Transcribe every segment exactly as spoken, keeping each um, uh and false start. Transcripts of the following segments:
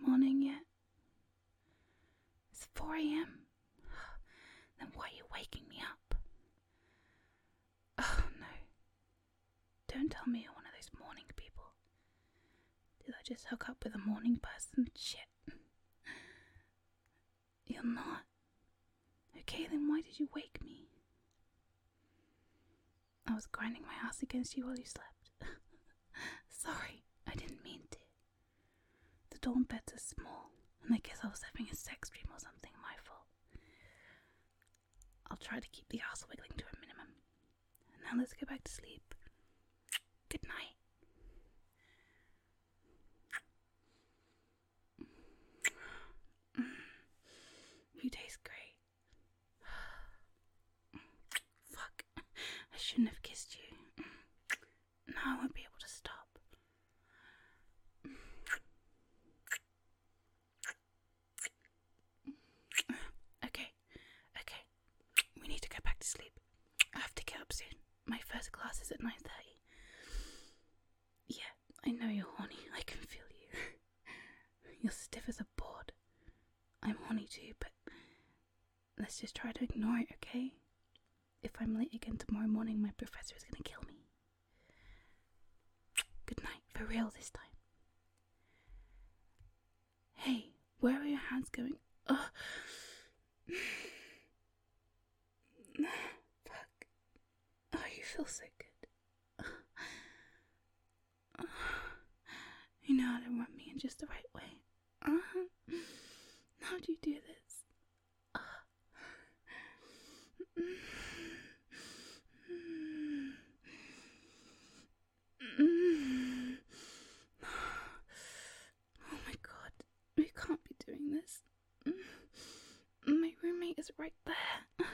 morning yet? It's four a.m. Then why are you waking me up? Oh no. Don't tell me you're one of those morning people. Did I just hook up with a morning person? Shit. You're not. Okay, then why did you wake me? I was grinding my ass against you while you slept. Sorry, I didn't mean to. The dorm beds are small, and I guess I was having a sex dream or something. My fault. I'll try to keep the ass wiggling to a minimum. And now let's go back to sleep. Good night. You taste great. Fuck. I shouldn't have kissed you. Now I won't be able to stop. Okay, okay. We need to go back to sleep. I have to get up soon. My first class is at nine thirty. Yeah, I know you're horny. I can feel you. You're stiff as a board. I'm horny too, but let's just try to ignore it, okay? If I'm late again tomorrow morning, my professor is gonna kill me. Good night, for real this time. Hey, where are your hands going? Ugh. Fuck. Oh, you feel so good. You know how to rub me in just the right way. Uh-huh. How do you do this? Uh. Oh my god, we can't be doing this. My roommate is right there.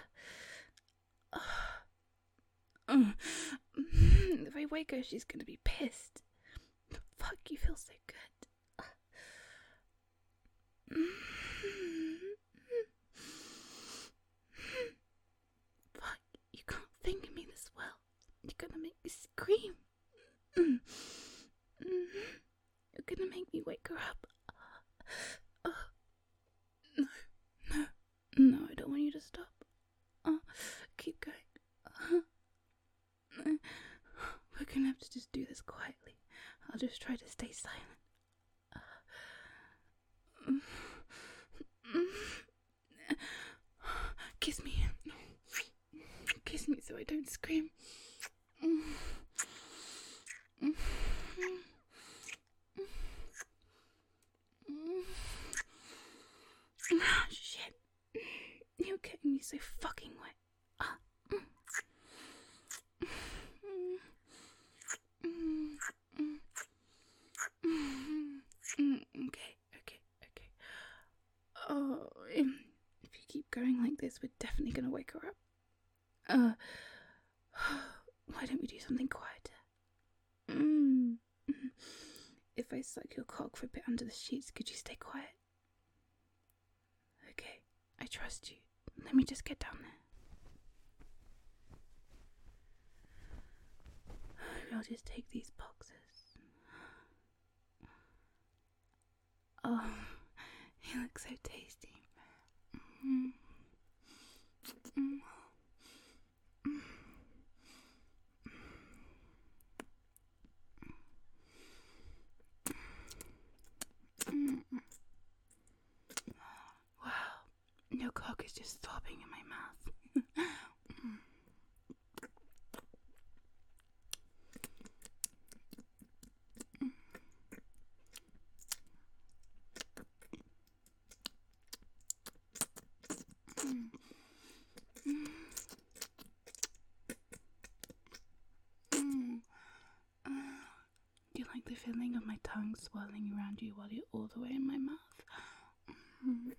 If I wake her, she's gonna be pissed. Fuck, you feel so good. Fuck, you can't finger me this well. You're gonna make me scream. You're gonna make me wake her up. No, no, no, I don't want you to stop. Oh, keep going. We're gonna have to just do this quietly. I'll just try to stay silent. Kiss me. Kiss me so I don't scream. Shit. You're getting me so fucking wet. Okay, okay, okay. Oh, if you keep going like this, we're definitely gonna wake her up. Uh, why don't we do something quieter? Mm. If I suck your cock for a bit under the sheets, could you stay quiet? Okay, I trust you. Let me just get down there. I'll just take these boxes. Oh, you look so tasty. Mm. Mm. Mm. Wow, your cock is just throbbing in my mouth. Do you like the feeling of my tongue swirling around you while you're all the way in my mouth? Mm.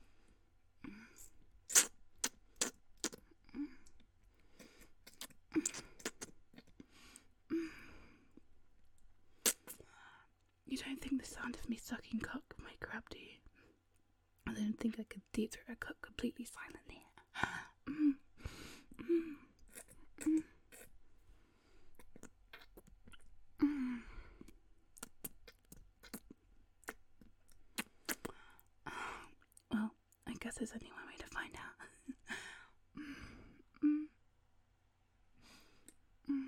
You don't think the sound of me sucking cock might grab to you? I don't think I could deep throat a cock completely silently. Mm. Mm. Mm. Mm. there's only one way to find out. mm. Mm.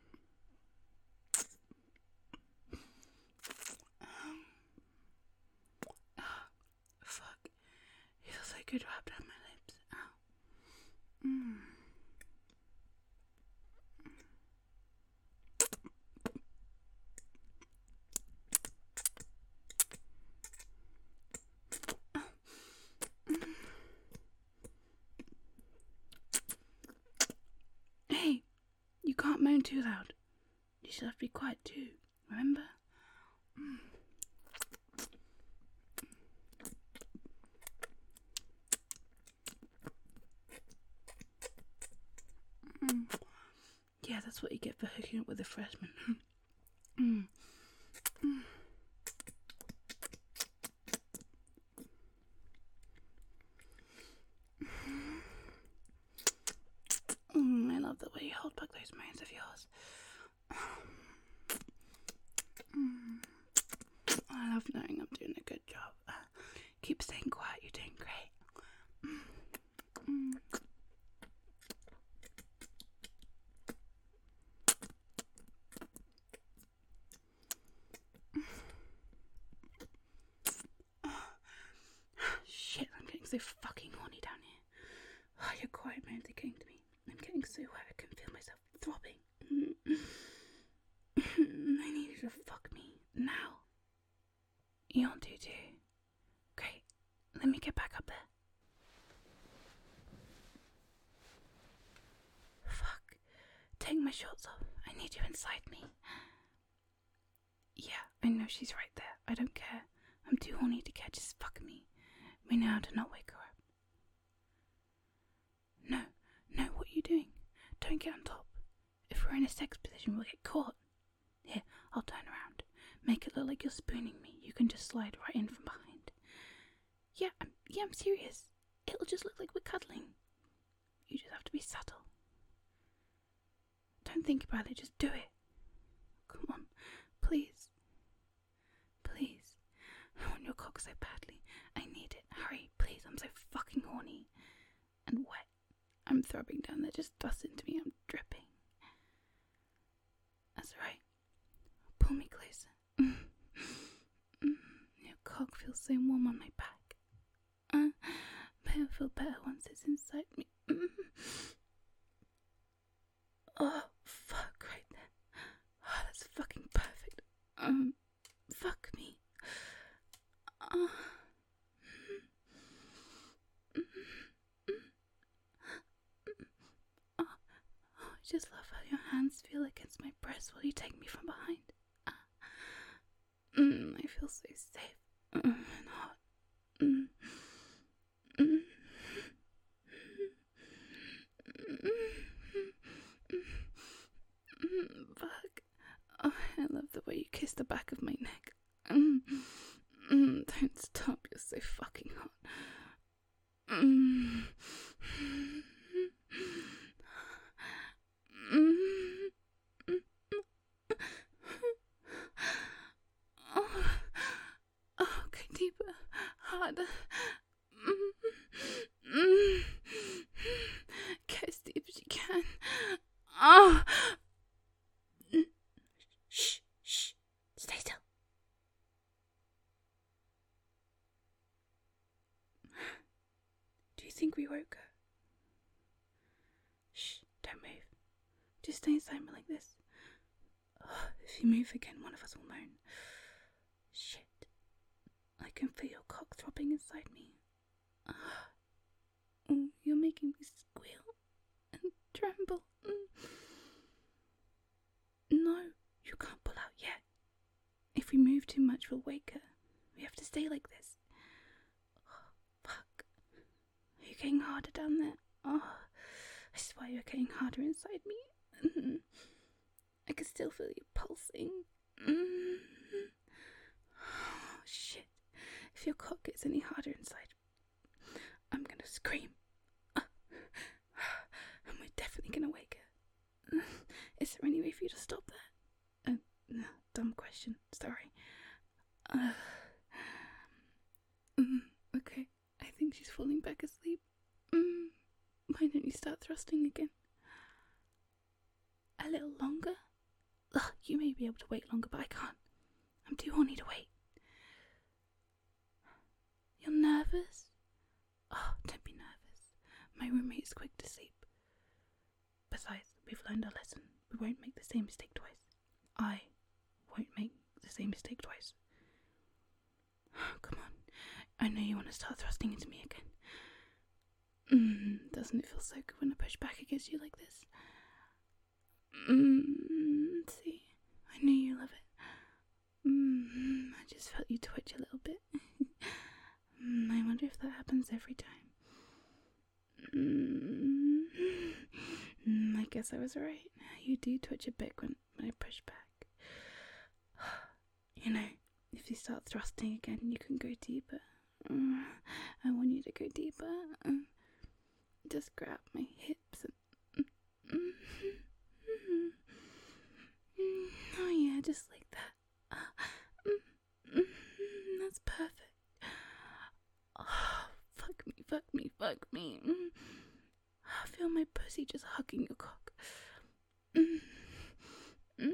Um. Oh, fuck. It feels so good wrapped around my lips. Ow. Mm. Hey, you can't moan too loud. You should have to be quiet too, remember? Mm. Mm. Yeah, that's what you get for hooking up with a freshman. mm. Mm. Mm, I love the way you hold back those moans of yours. Mm. I love knowing I'm doing a good job. Uh, keep staying quiet, you're doing great. Mm. Shit, I'm getting so fucking horny down here. Oh, your quiet moans are getting to me. I'm getting so wet I can feel myself throbbing. I need you to fuck me now. You want to too? Great. Let me get back up there. Fuck. Take my shorts off. I need you inside me. Yeah, I know she's right there. I don't care. I'm too horny to care. Just fuck me. We know how to not wake her up. No, no, what are you doing? Don't get on top. If we're in a sex position, we'll get caught. Here, I'll turn around. Make it look like you're spooning me. You can just slide right in from behind. Yeah, I'm, yeah, I'm serious. It'll just look like we're cuddling. You just have to be subtle. Don't think about it, just do it. Come on, please. Please. I want your cock so badly. I need it. Hurry, please. I'm so fucking horny. And wet. I'm throbbing down there. Just dust into me. I'm dripping. That's right. Pull me closer. Mm. Mm. Your cock feels so warm on my back. Uh, but it'll feel better once it's inside me. Mm. Oh, fuck, right there. Oh, that's fucking perfect. Um, fuck me. Oh. Oh, I just love how your hands feel against my breast while you take me from behind. Mm, I feel so safe mm, and hot. Mm. Mm. Mm, fuck. Oh, I love the way you kiss the back of my neck. Mm. Mm, don't stop, you're so fucking hot. Mm. Mm. Oh. Oh, go deeper, harder. Mm. Mm. Go as deep as you can. Oh. Shh, shh, stay still. Do you think we woke her? Shh, don't move. Just stay inside me like this. Oh, if you move again, one of us will moan. Shit. I can feel your cock throbbing inside me. Oh, you're making me squeal and tremble. No, you can't pull out yet. If we move too much, we'll wake her. We have to stay like this. Oh, fuck. Are you getting harder down there? Oh, I swear you're getting harder inside me. I can still feel you pulsing. Oh, shit. If your cock gets any harder inside, I'm gonna scream. And we're definitely gonna wake her. Is there any way for you to stop that? Uh, no, dumb question. Sorry. Uh, mm, okay, I think she's falling back asleep. start thrusting again? A little longer? Ugh, you may be able to wait longer, but I can't. I'm too horny to wait. You're nervous? Oh, don't be nervous. My roommate is quick to sleep. Besides, we've learned our lesson. We won't make the same mistake twice. I won't make the same mistake twice. Oh, come on. I know you want to start thrusting into me again. Mm, doesn't it feel so good when I push back against you like this? Mm, see, I know you love it. Mm, I just felt you twitch a little bit. mm, I wonder if that happens every time. Mm, mm, I guess I was right. You do twitch a bit when, when I push back. You know, if you start thrusting again, you can go deeper. Mm, I want you to go deeper. Mm, just grab my hips and... Mm, mm, mm, mm, oh yeah, just like that. Uh, mm, mm, that's perfect. Oh, fuck me, fuck me, fuck me. Mm. I feel my pussy just hugging your cock. Mm, mm,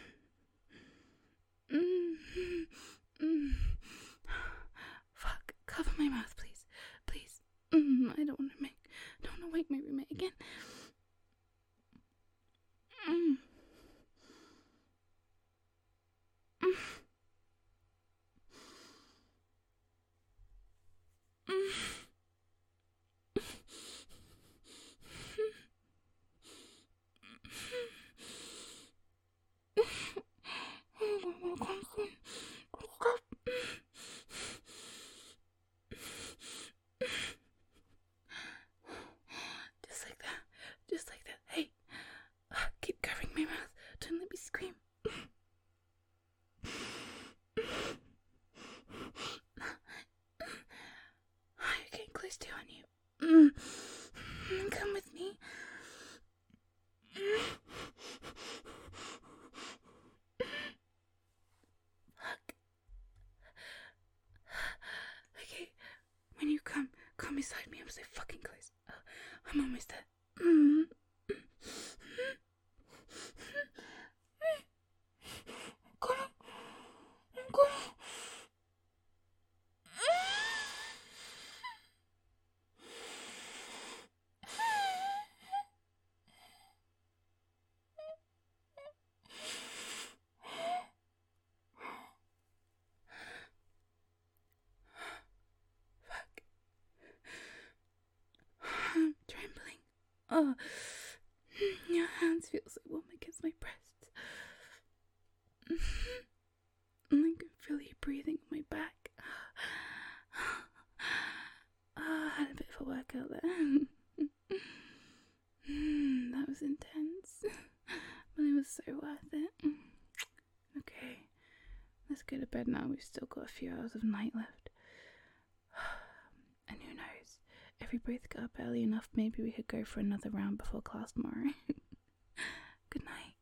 mm, mm. Fuck, cover my mouth, please. Please. Mm, I don't want to make, I don't want to wake my roommate again. Mm. Mm. Mm. Just like that. Just like that. Hey, uh, keep covering my mouth. Don't let me scream. You're getting close to, aren't you? Mm. Come with me. Fuck. Okay, when you come, come beside me. I'm so fucking close. Oh, I'm almost there. Mm. I'm trembling. Oh, your hands feel so warm against my breasts. And I can feel you breathing on my back. Oh, I had a bit of a workout there. That was intense, but it was so worth it. Okay, let's go to bed now. We've still got a few hours of night left. And who knows, if we both got up early enough, maybe we could go for another round before class tomorrow. Good night.